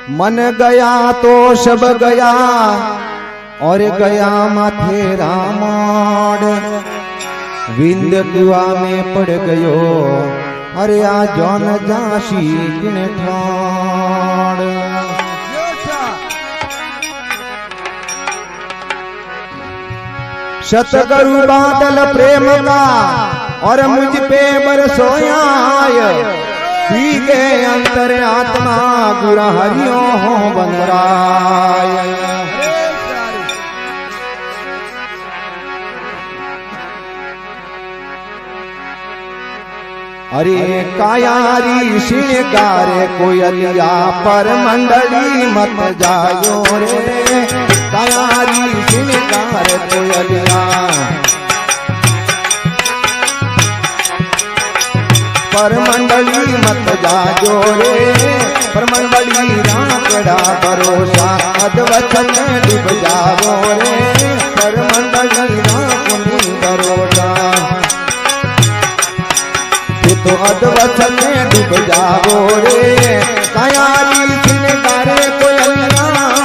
मन गया तो सब गया और गया माथे रामोड़ विंद कुआ में पड़ गयो अरे आ जौन जाशी किन ठाड़ सतगुरु बादल प्रेम का और मुझ पे बरसोया पी के अंतर आत्मा गुरा हरियो हो बनराय अरे कायारी श्रृंगारे कोयलिया पर मंडली मत जायो रे कायारी श्रृंगार कोयलिया पर मंडली मत जाजो रे पर मंडली राकड़ा भरोसा अधवचन डूब जावो रे पर मंडली राकुनी भरोसा तो अधवचन डूब जावो रे कायाली श्रृंगारे कोयलिया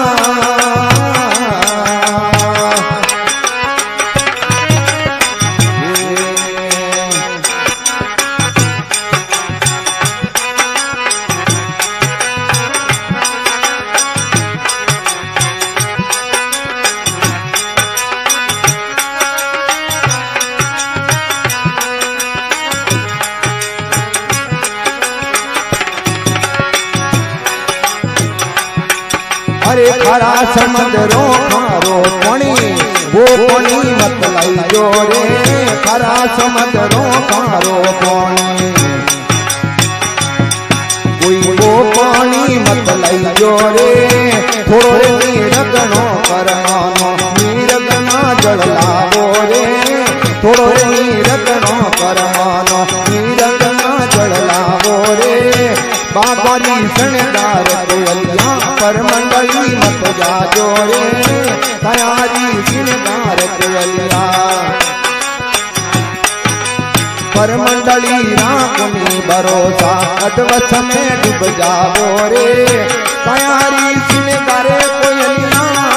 अरे खरा समुद्रो खारो पानी वो पानी मत लाइयो रे खरा समुद्रो खारो पानी कोई वो पानी मत लाइयो रे थोड़ो रे नीरगनो करमानो नीरगना जल लावो रे थोड़ो रे नीरगनो करमानो नीरगना जल लावो रे बाबारी शणगार कोयलिया पर मंडली मत जाजो रे कायारी श्रृंगार कोयलिया पर मंडली राकुनी भरोसा अधवच में डूब जावो रे कायारी श्रृंगार कोयलिया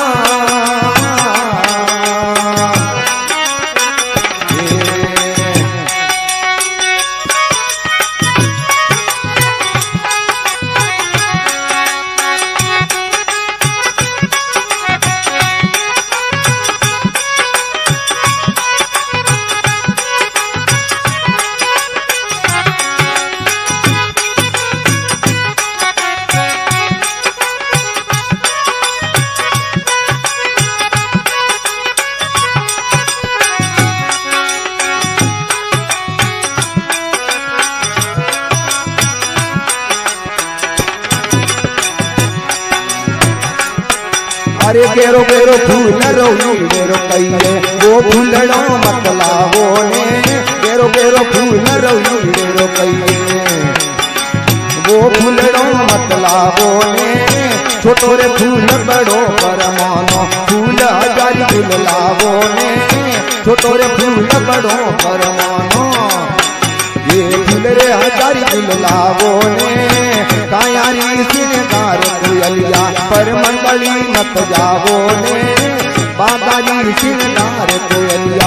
अरे गेरो गेरो फूल रोई गेरो कइले वो फूलड़ो मत लावो ने गेरो गेरो फूल रोई गेरो कइले वो फूलड़ो मत लावो ने छोटो रे फूल बड़ो परमानो फूल हजारी फूल लावो ने छोटो रे फूल बड़ो परमानो ये फूल रे हजारी फूल लावो ने कायारी श्रृंगार कोयलिया पर मंडली मत जावो ने बाबारी श्रृंगार कोयलिया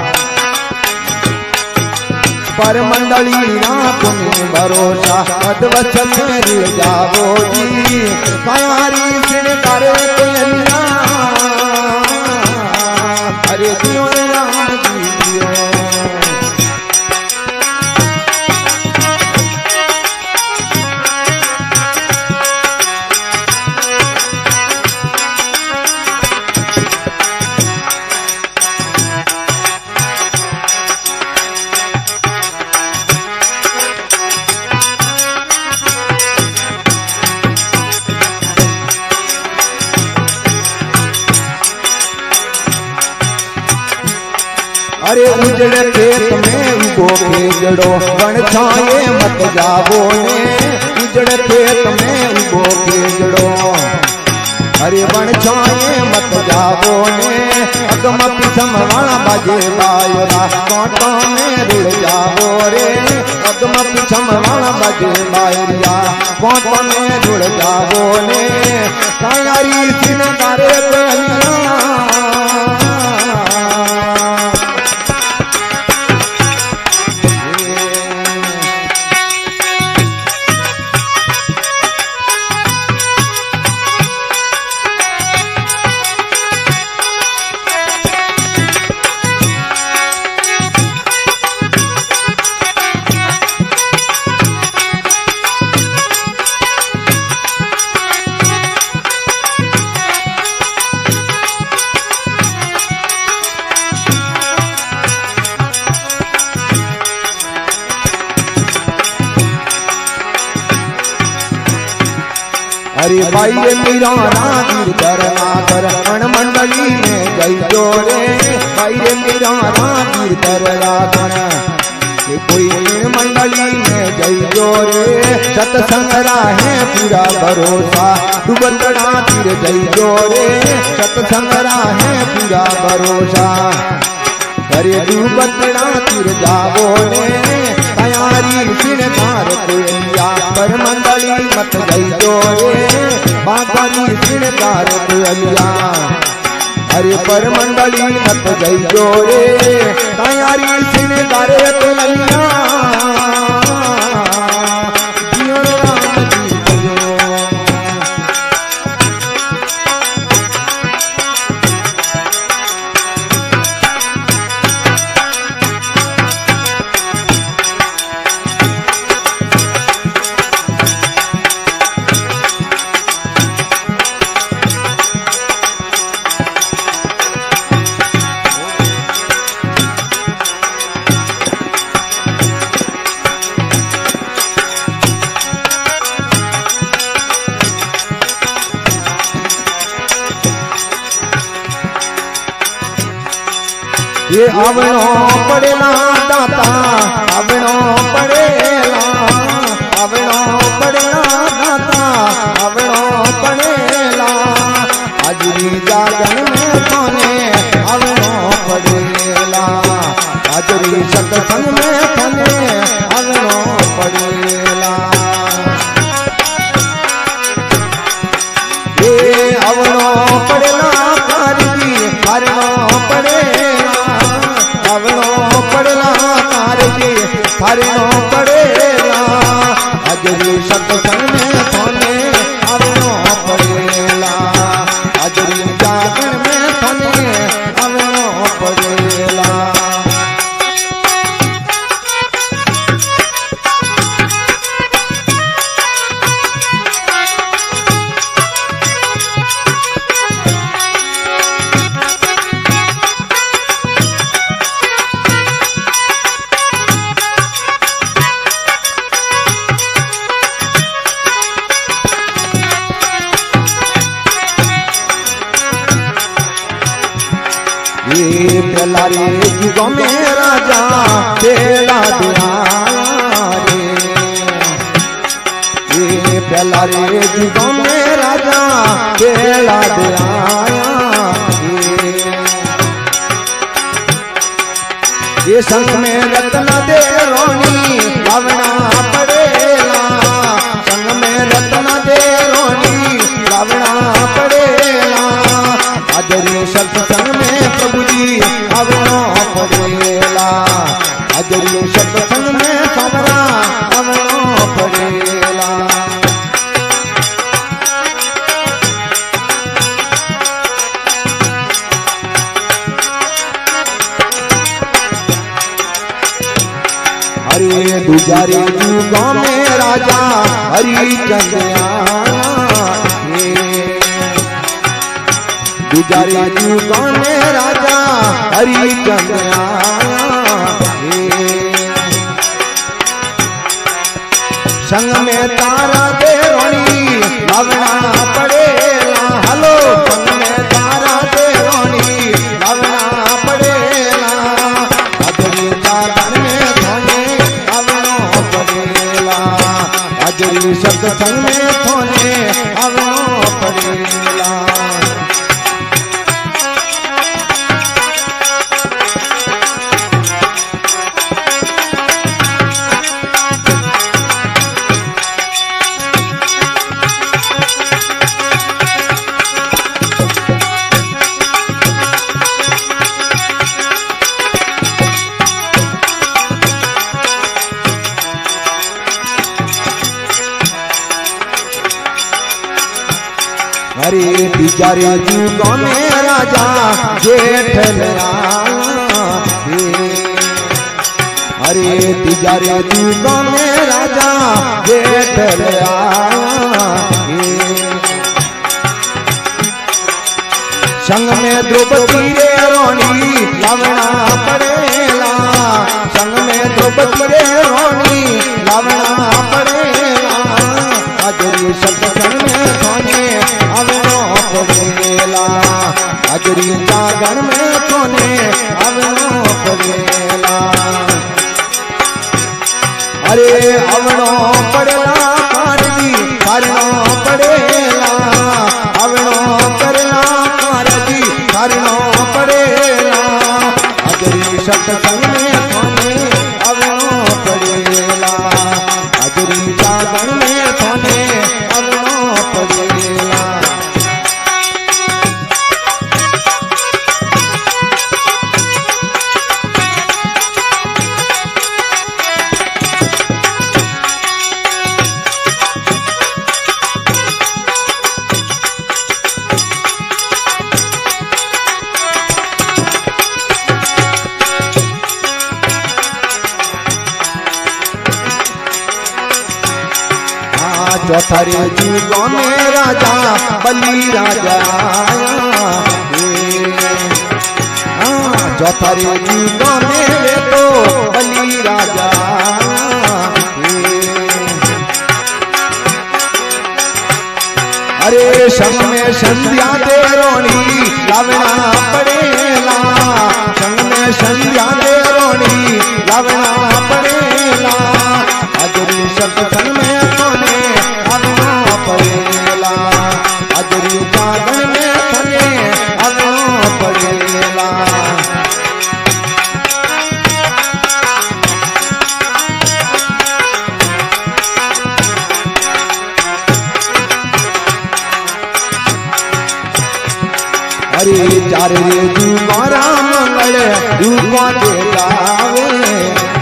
पर मंडली राकुनी भरोसा अधवच में रुल जावो जी कायारी श्रृंगार कोयलिया अरे दियो राम जी दियो अरे उजड़े खेत में उगो खेजड़ो बन छाए मत जावो ने उजड़े खेत में उगो खेजड़ो अरे बन छाए मत जावो ने अगम पिछम वाला बाजे बायरा कांटों में रुड़ जावो रे अगम पिछम वाला बाजे बायरिया कांटों में रुड़ जावो ने अरे भाई रे मीरा राजीर दरनागर अण मंडली में जय जोरे भाई रे मीरा राजीर दरनागर कोई मंडली में जय जोरे सत्संग है पूरा भरोसा डूबतड़ा तीर जय जोरे सत्संग है पूरा भरोसा अरे डूबतड़ा तीर जावो ने तैयारी सिणकार कोयलिया पर मंडली मत जय जोरे बाकारी सिणकार कोयलिया अरे पर मंडली मत जय जोरे तैयारी सिणकार कोयलिया ये आवणो पड़ेला दाता आवणो पड़ेला दाता आवणो पड़ेला हाजरी जागन में थाने आवणो पड़ेला हाजरी सत्संग में थाने आवणो पड़ेला ये आवणो पड़ेला कारगी हारणो पड़ेला आवणो पड़ेला कारगी हारणो पड़ेला हाजरी सत्संग में थाने आवणो पड़ेला हाजरी जागरण में थाने आवणो पड़ेला ये प्यारे जुगों में राजा बेड़ा दिया रे ये प्यारे जुगों में राजा बेड़ा दिया ये संग में रत्न दे रोनी लावना पड़ेला संग में रत्न दे रोनी लावना पड़ेला हाजरी सत्संग में प्रभु जी आवणो पड़ेला हाजरी सत्संग में समरा आवणो पड़ेला हरे दुजारे जुगों में राजा हरिचंद्र दुजारे जुगों में राजा हरिचंद्र संग में तारा दे रोनी लावना पड़ेला हलो संग में तारा दे रोनी लावना पड़ेला हाजरी जागरण में थाने आवणो पड़ेला हाजरी सत्संग में थाने आवणो पड़ेला अरे तिजारे जुगों में राजा जेठलया अरे तिजारे जुगों में राजा जेठलया संग में द्रौपदी रे रोनी लावना पड़ेला संग में द्रौपदी रे रोनी लावना पड़ेला हाजरी सत्संग में जागरण में थोने आवनो पड़ेला। अरे आवनो पड़ेला कारजी कारणो पड़ेला, आवनो पड़ेला कारजी कारणो पड़ेला। हाजरी सत्संग में थोने आवनो पड़ेला, हाजरी जागरण में थोने आवनो पड़ेला। चौथारे जुगों में राजा बलि राजा आया, चौथारे जुगों में वे तो बलि राजा आया। अरे संग में संध्या दे रोणी लावना पड़ेला, संग में संध्या दे रोणी लावना पड़ेला। हाजरी सत्संग में थोने आवनो पड़ेला, हाजरी जागरण में थोने आवनो पड़ेला। अरे चार रे जुगारा मंगल रूपा दे गावे,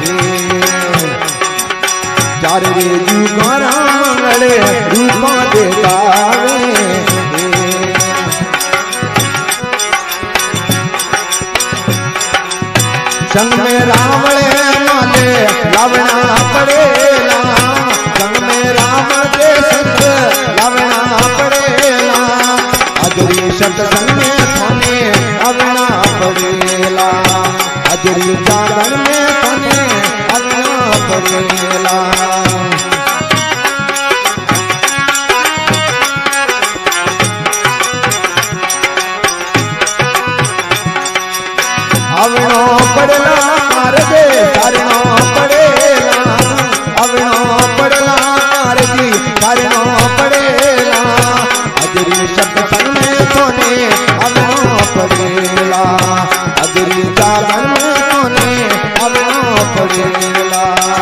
चार रे जुगारा मंगल रूपा दे गावे। संग में रावण माले लावना पड़ेला, संग में राम के संग लावना पड़ेला। हाजरी सत्संग में थोने आवना पड़ेला, हाजरी जागरण में थोने आवना पड़ेला। आवनो पड़ेला कारजे कारणो पड़ेला, आवनो पड़ेला कारजी कारणो पड़ेला। हाजरी सत्संग में थोने आवनो पड़ेला, हाजरी जागरण में थोने आवनो पड़ेला।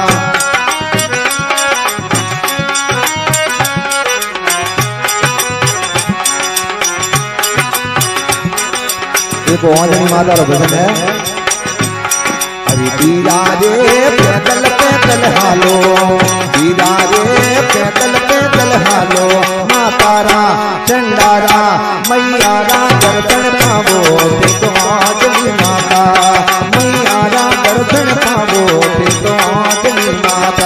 एक ओंजनी माता रो भजन है। अरे दीदा रे पैदल हालो, दीदा रे पैदल हालो। मातारा चंडारा मैयारा दर्शन पावो ते तो आंजनी माता, मैयारा दर्शन पावो ते तो आंजनी माता।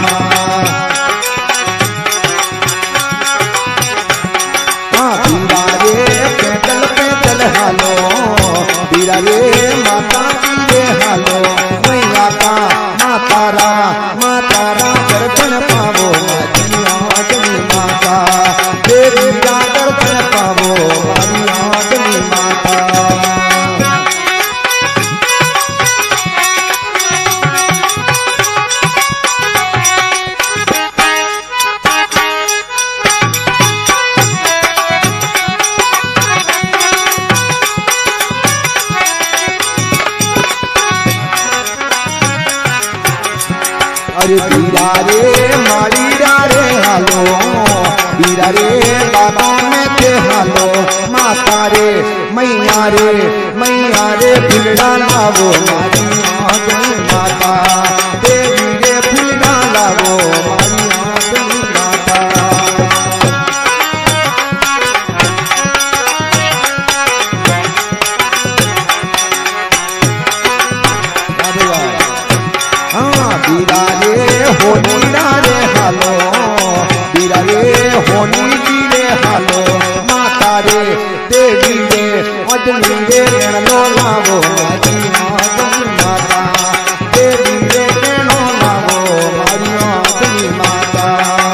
दीदा रे पैदल हालो, दीदा रे माता रे हालो। मैया का मातारा मातारा दर्शन पावो आंजनी माता, देवी का दर्शन पावो आंजनी माता। अरे बीरा रे मारीरा रे हालो, बीरा रे बाबा में ते हालो। माता रे मैया रे फुलड़ा लावो मारी आंजनी माता, देवी रे फुलड़ा लावो मारी आंजनी माता। बीरा रे होनीरा रे हालो, बीरा रे होनी रे हालो। माता रे देवी रे अजनी रे नो लावो मारी आंजनी माता, देवी रे नो लावो मारी आंजनी माता।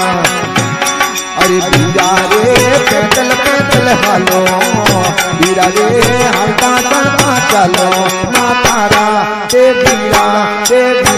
अरे बीरा रे पैदल हालो, बीरा रे हलता चलो ना तारा ते वीरा